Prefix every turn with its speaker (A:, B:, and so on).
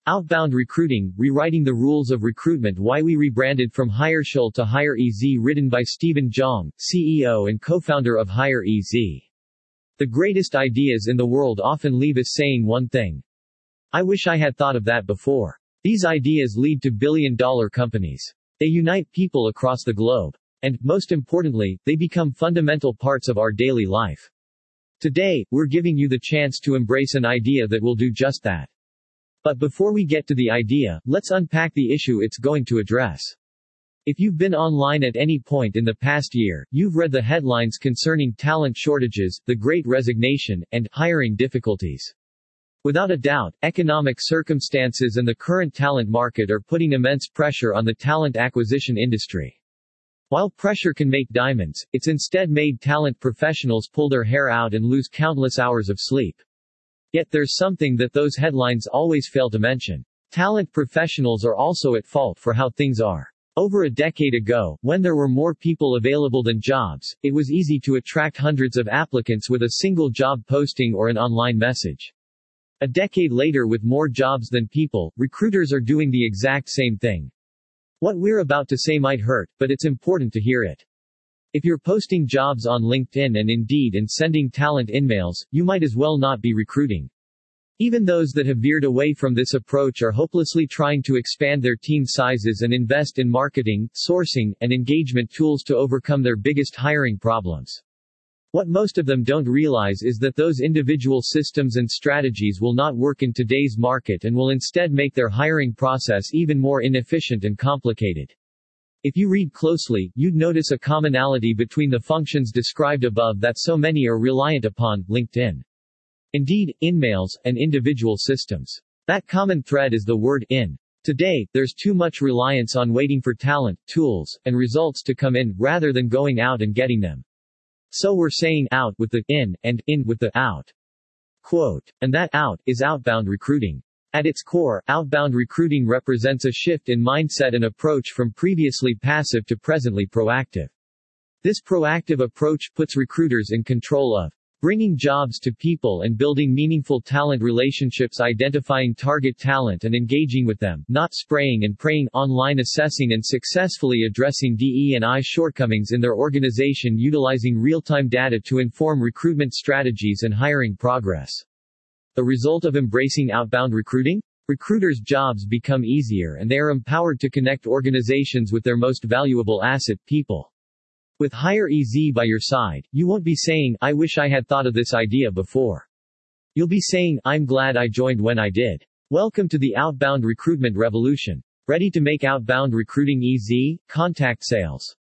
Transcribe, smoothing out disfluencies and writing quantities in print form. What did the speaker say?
A: Outbound recruiting, rewriting the rules of recruitment. Why we rebranded from HireShell to HireEZ, written by Stephen Zhang, CEO and co-founder of HireEZ. The greatest ideas in the world often leave us saying one thing. I wish I had thought of that before. These ideas lead to billion-dollar companies. They unite people across the globe. And, most importantly, they become fundamental parts of our daily life. Today, we're giving you the chance to embrace an idea that will do just that. But before we get to the idea, let's unpack the issue it's going to address. If you've been online at any point in the past year, you've read the headlines concerning talent shortages, the Great Resignation, and hiring difficulties. Without a doubt, economic circumstances and the current talent market are putting immense pressure on the talent acquisition industry. While pressure can make diamonds, it's instead made talent professionals pull their hair out and lose countless hours of sleep. Yet there's something that those headlines always fail to mention. Talent professionals are also at fault for how things are. Over a decade ago, when there were more people available than jobs, it was easy to attract hundreds of applicants with a single job posting or an online message. A decade later, with more jobs than people, recruiters are doing the exact same thing. What we're about to say might hurt, but it's important to hear it. If you're posting jobs on LinkedIn and Indeed and sending talent emails, you might as well not be recruiting. Even those that have veered away from this approach are hopelessly trying to expand their team sizes and invest in marketing, sourcing, and engagement tools to overcome their biggest hiring problems. What most of them don't realize is that those individual systems and strategies will not work in today's market and will instead make their hiring process even more inefficient and complicated. If you read closely, you'd notice a commonality between the functions described above that so many are reliant upon: LinkedIn, Indeed, InMails, and individual systems. That common thread is the word in. Today, there's too much reliance on waiting for talent, tools, and results to come in, rather than going out and getting them. So we're saying out with the in, and in with the out. Quote. And that out is outbound recruiting. At its core, outbound recruiting represents a shift in mindset and approach from previously passive to presently proactive. This proactive approach puts recruiters in control of bringing jobs to people and building meaningful talent relationships, identifying target talent and engaging with them, not spraying and praying, online assessing and successfully addressing DE&I shortcomings in their organization, utilizing real-time data to inform recruitment strategies and hiring progress. The result of embracing outbound recruiting? Recruiters' jobs become easier and they are empowered to connect organizations with their most valuable asset, people. With HireEZ by your side, you won't be saying, I wish I had thought of this idea before. You'll be saying, I'm glad I joined when I did. Welcome to the outbound recruitment revolution. Ready to make outbound recruiting easy? Contact sales.